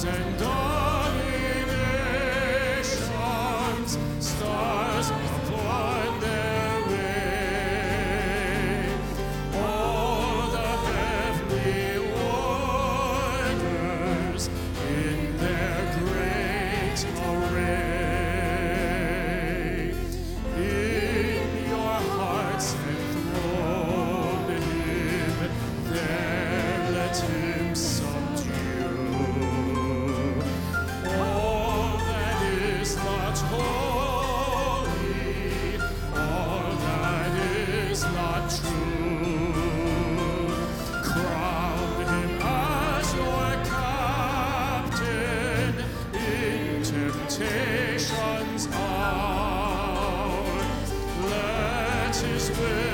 and dominations, stars upon their way. All the heavenly orders in their great array. In your hearts enthrone him, there let him subdue all that is not holy, all that is not true. Crown him as your captain in temptation's hour. Let his will